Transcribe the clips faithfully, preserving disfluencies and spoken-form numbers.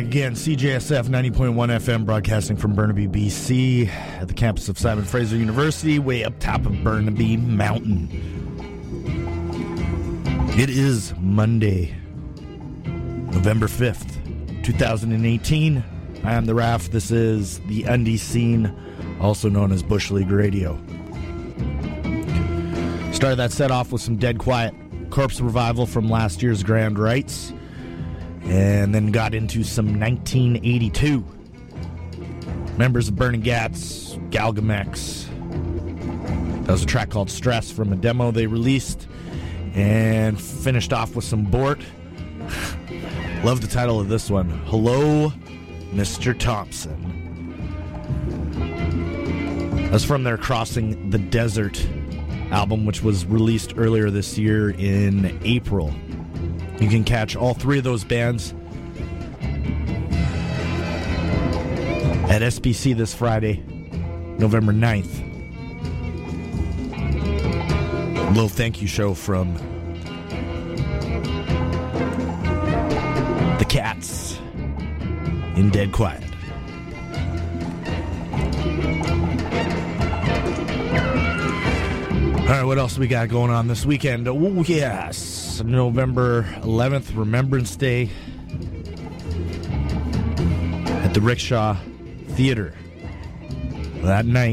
again. C J S F ninety point one F M, broadcasting from Burnaby, B C, at the campus of Simon Fraser University, way up top of Burnaby Mountain. It is Monday, November fifth, twenty eighteen. I am the Raf. This is the Undie Scene, also known as Bush League Radio. Started that set off with some Dead Quiet, Corpse Revival from last year's Grand Rites, and then got into some nineteen eighty-two. Members of Burning Gats, Galgamex. That was a track called Stress from a demo they released, and finished off with some Bort. Love the title of this one, Hello, Mister Thompson. That's from their Crossing the Desert album, which was released earlier this year in April. You can catch all three of those bands at S B C this Friday, November ninth. A little thank you show from the Cats in Dead Quiet. All right, what else we got going on this weekend? Oh, yes. November eleventh, Remembrance Day at the Rickshaw Theater. That night,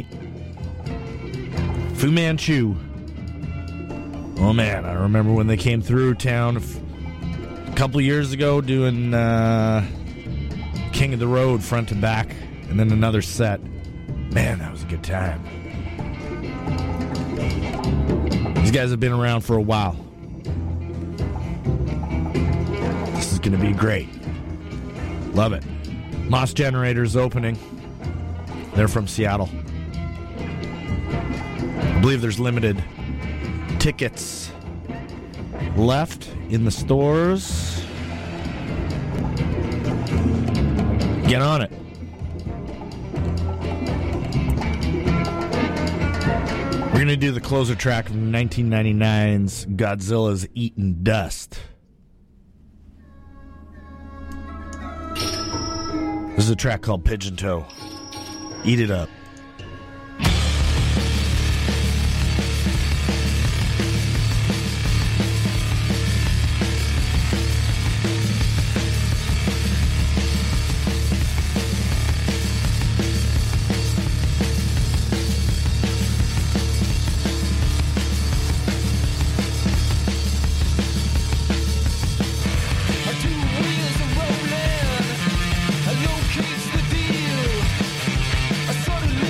Fu Manchu. Oh, man, I remember when they came through town a couple years ago doing uh, King of the Road front to back, and then another set. Man, that was a good time. These guys have been around for a while. This is going to be great. Love it. Moss Generator's opening. They're from Seattle. I believe there's limited tickets left in the stores. Get on it. We're going to do the closer track from nineteen ninety-nine's Godzilla's Eatin' Dust. This is a track called Pigeon Toe. Eat it up. Suddenly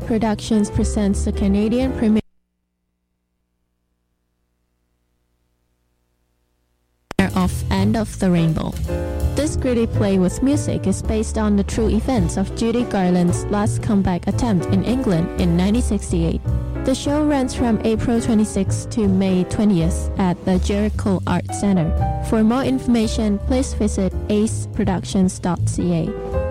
Productions presents the Canadian premiere of End of the Rainbow. This gritty play with music is based on the true events of Judy Garland's last comeback attempt in England in nineteen sixty-eight. The show runs from April twenty-sixth to May twentieth at the Jericho Art Center. For more information, please visit ace productions dot c a.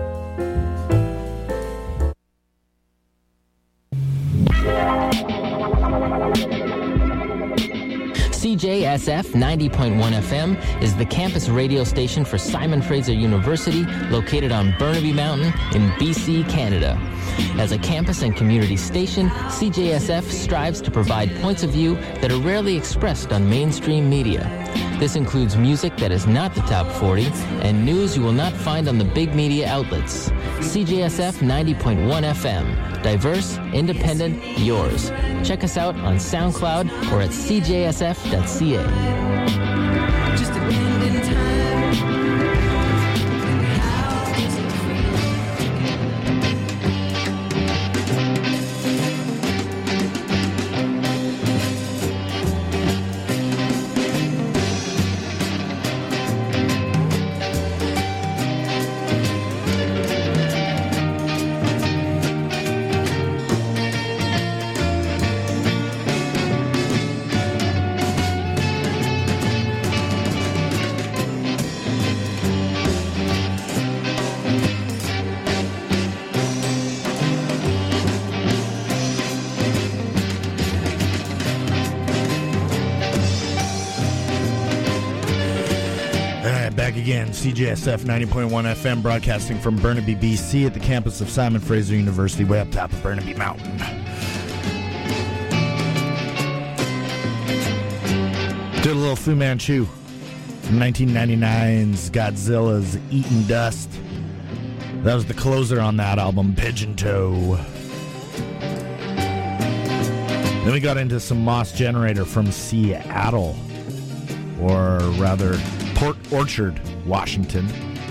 C J S F ninety point one F M is the campus radio station for Simon Fraser University, located on Burnaby Mountain in B C, Canada. As a campus and community station, C J S F strives to provide points of view that are rarely expressed on mainstream media. This includes music that is not the top forty and news you will not find on the big media outlets. C J S F ninety point one F M. Diverse, independent, yours. Check us out on SoundCloud or at c j s f dot c a. Just a bend in time. How does it Again, C J S F ninety point one F M, broadcasting from Burnaby, B C, at the campus of Simon Fraser University, way up top of Burnaby Mountain. Did a little Fu Manchu from nineteen ninety-nine's Godzilla's Eating Dust. That was the closer on that album, Pigeon Toe. Then we got into some Moss Generator from Seattle, or rather Port Orchard, Washington.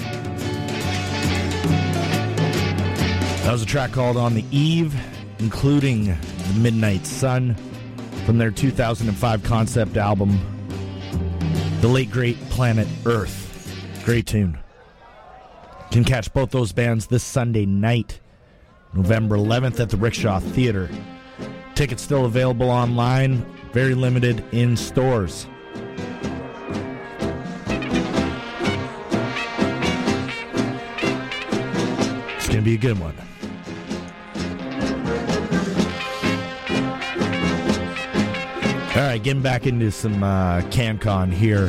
That was a track called On the Eve, including The Midnight Sun, from their two thousand five concept album, The Late Great Planet Earth. Great tune. You can catch both those bands this Sunday night, November eleventh, at the Rickshaw Theater. Tickets still available online, very limited in stores. Gonna be a good one. All right, getting back into some uh, CanCon here.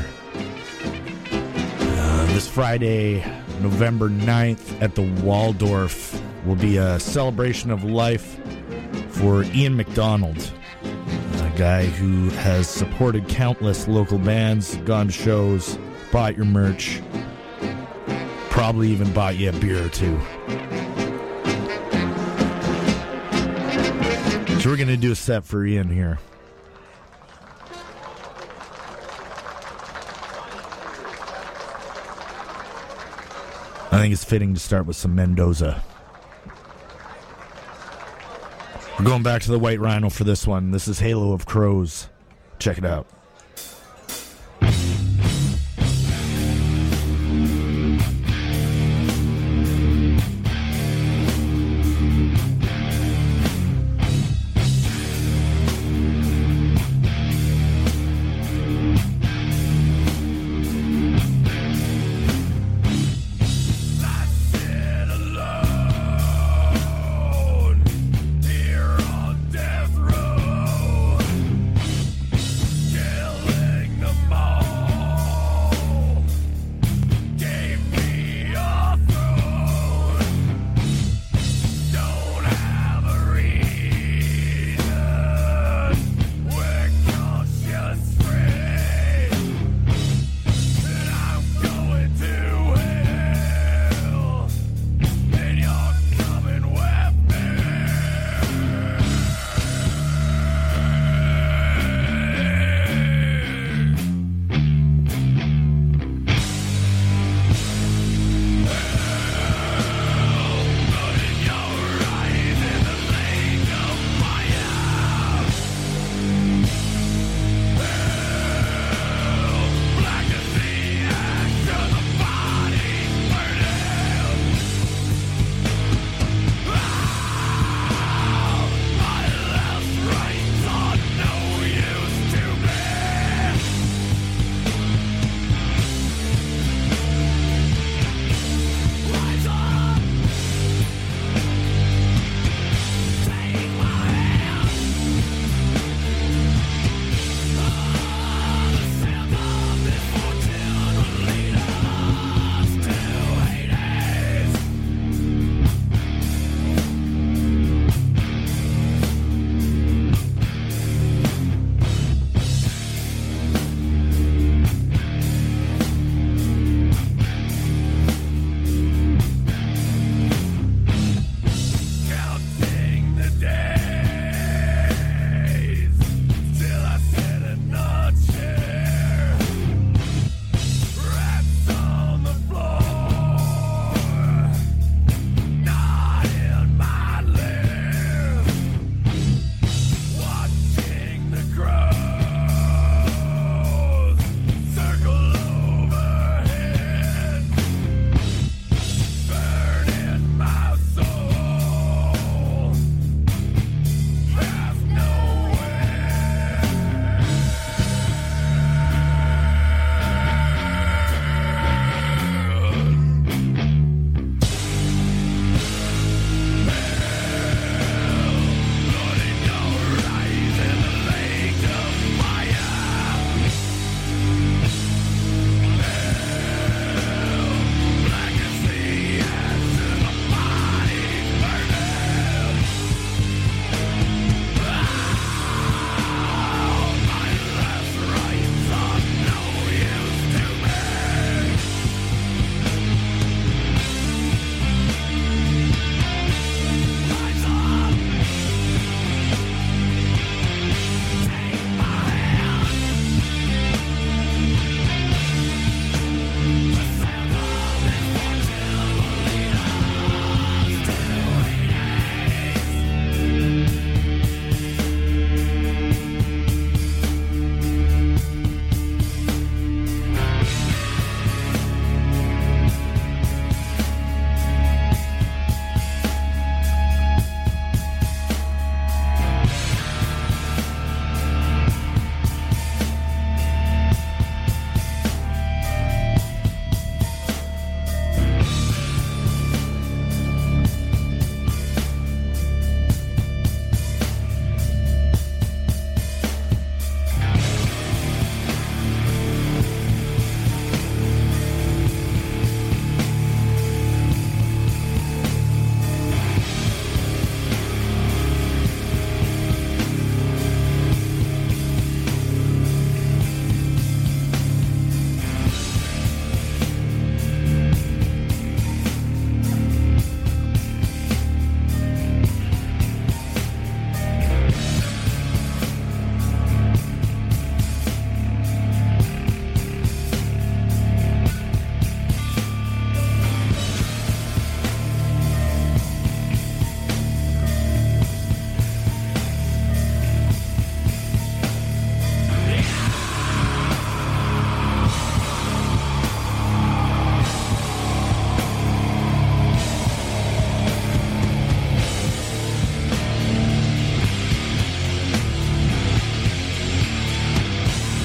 Uh, this Friday, November ninth, at the Waldorf, will be a celebration of life for Ian McDonald, a guy who has supported countless local bands, gone to shows, bought your merch, probably even bought you a beer or two. So we're going to do a set for Ian here. I think it's fitting to start with some Mendoza. We're going back to the White Rhino for this one. This is Halo of Crows. Check it out.